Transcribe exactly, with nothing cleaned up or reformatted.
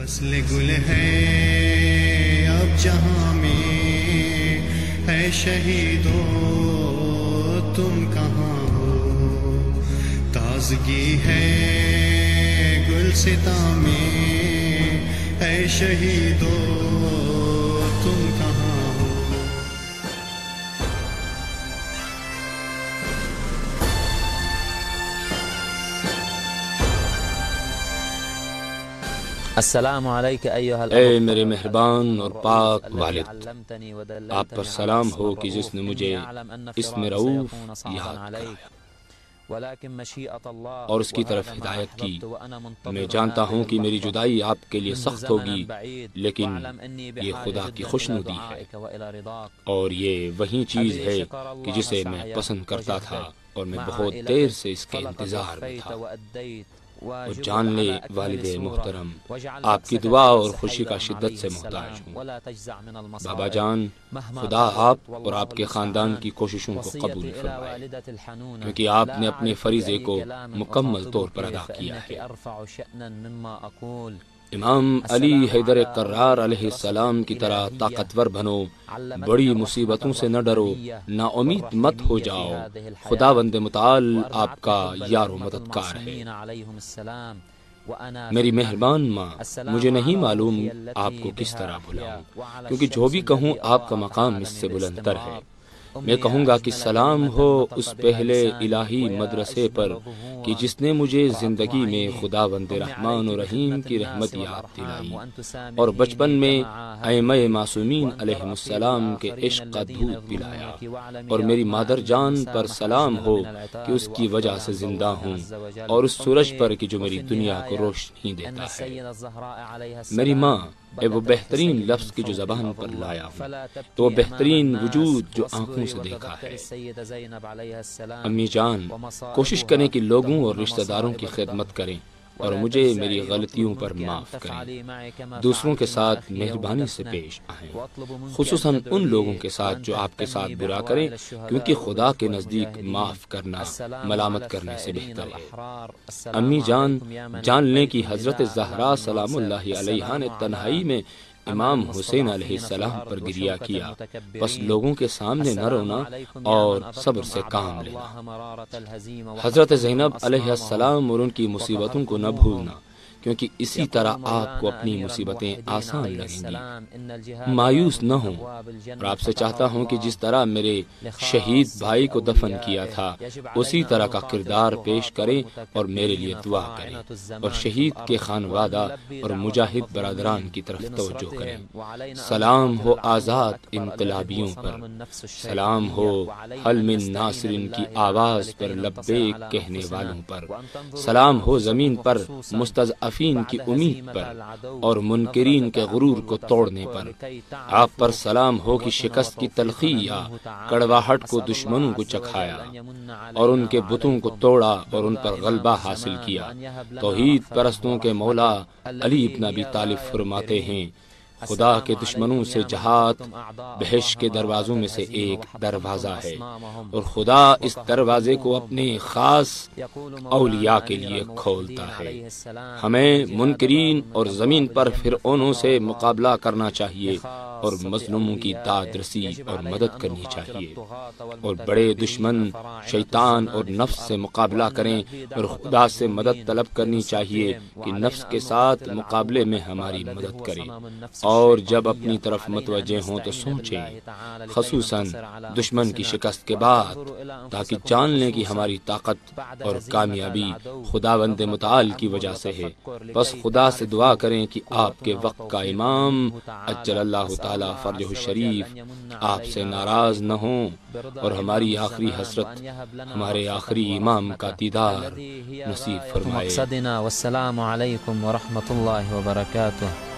فصل گل ہے اب جہاں میں، اے شہیدو تم کہاں ہو؟ تازگی ہے گلستاں میں، اے شہیدو تم کہاں ہو؟ السلام علیک ایھا اے میرے مہربان اور پاک والد، آپ پر سلام ہو کہ جس نے مجھے اسم رؤوف یاد کرایا اور اس کی طرف ہدایت کی۔ میں جانتا ہوں کہ میری جدائی آپ کے لیے سخت ہوگی، لیکن یہ خدا کی خوشنودی ہے، اور یہ وہی چیز ہے کہ جسے میں پسند کرتا تھا، اور میں بہت دیر سے اس کے انتظار میں تھا۔ اور جان لے والد محترم، آپ کی دعا اور خوشی کا شدت سے محتاج ہوں۔ بابا جان، خدا آپ اور آپ کے خاندان کی کوششوں کو قبول فرمائے، کیونکہ آپ نے اپنے فریضے کو مکمل طور پر ادا کیا ہے۔ امام علی حیدر کرار علیہ السلام کی طرح طاقتور بنو، بڑی مصیبتوں سے نہ ڈرو، نا امید مت ہو جاؤ، خداوند متعال آپ کا یار و مددگار ہے۔ میری مہربان ماں، مجھے نہیں معلوم آپ کو کس طرح بلاؤں، کیونکہ جو بھی کہوں آپ کا مقام اس سے بلندتر ہے۔ میں کہوں گا کہ سلام ہو اس پہلے الہی مدرسے پر کہ جس نے مجھے زندگی میں خداوند رحمان و رحیم کی رحمت یاد دلائی، اور بچپن میں ائمہ معصومین علیہم السلام کے عشق کا دودھ پلایا، اور میری مادر جان پر سلام ہو کہ اس کی وجہ سے زندہ ہوں، اور اس سورج پر کہ جو میری دنیا کو روشنی دیتا ہے۔ میری ماں، اے وہ بہترین لفظ کی جو زبان پر لایا ہوں، تو وہ بہترین وجود جو آنکھوں سے دیکھا ہے۔ امی جان، کوشش کریں کہ لوگوں اور رشتہ داروں کی خدمت کریں، اور مجھے میری غلطیوں پر معاف کریں۔ دوسروں کے ساتھ مہربانی سے پیش آئیں، خصوصاً ان لوگوں کے ساتھ جو آپ کے ساتھ برا کریں، کیونکہ خدا کے نزدیک معاف کرنا ملامت کرنے سے بہتر ہے۔ امی جان، جان لیں کہ حضرت زہرا سلام اللہ علیہا نے تنہائی میں امام حسین علیہ السلام پر گریہ کیا، بس لوگوں کے سامنے نہ رونا اور صبر سے کام لینا۔ حضرت زینب علیہ السلام اور ان کی مصیبتوں کو نہ بھولنا، کیونکہ اسی طرح آپ کو اپنی مصیبتیں آسان لگیں گی۔ مایوس نہ ہوں، اور آپ سے چاہتا ہوں کہ جس طرح میرے شہید بھائی کو دفن کیا تھا، اسی طرح کا کردار پیش کریں اور میرے لیے دعا کریں، اور شہید کے خانوادہ اور مجاہد برادران کی طرف توجہ کریں۔ سلام ہو آزاد انقلابیوں پر، سلام ہو حل من ناصرین کی آواز پر لبیک کہنے والوں پر، سلام ہو زمین پر مستضعفین کی امید پر اور منکرین کے غرور کو توڑنے پر۔ آپ پر سلام ہو کہ شکست کی تلخی یا کڑواہٹ کو دشمنوں کو چکھایا، اور ان کے بتوں کو توڑا اور ان پر غلبہ حاصل کیا۔ توحید پرستوں کے مولا علی بن ابی طالب فرماتے ہیں، خدا کے دشمنوں سے جہاد بہشت کے دروازوں میں سے ایک دروازہ ہے، اور خدا اس دروازے کو اپنے خاص اولیاء کے لیے کھولتا ہے۔ ہمیں منکرین اور زمین پر فرعونوں سے مقابلہ کرنا چاہیے، اور مظلوموں کی داد رسی اور مدد کرنی چاہیے، اور بڑے دشمن شیطان اور نفس سے مقابلہ کریں، اور خدا سے مدد طلب کرنی چاہیے کہ نفس کے ساتھ مقابلے میں ہماری مدد کرے، اور جب اپنی طرف متوجہ ہوں تو سوچیں، خصوصاً دشمن کی شکست کے بعد، تاکہ جان لیں کہ ہماری طاقت اور کامیابی خداوند متعال کی وجہ سے ہے۔ بس خدا سے دعا کریں کہ آپ کے وقت کا امام اجل اللہ تعالی فرجہ الشریف آپ سے ناراض نہ ہوں، اور ہماری آخری حسرت ہمارے آخری امام کا دیدار نصیب فرمائے۔ والسلام علیکم ورحمۃ اللہ وبرکاتہ۔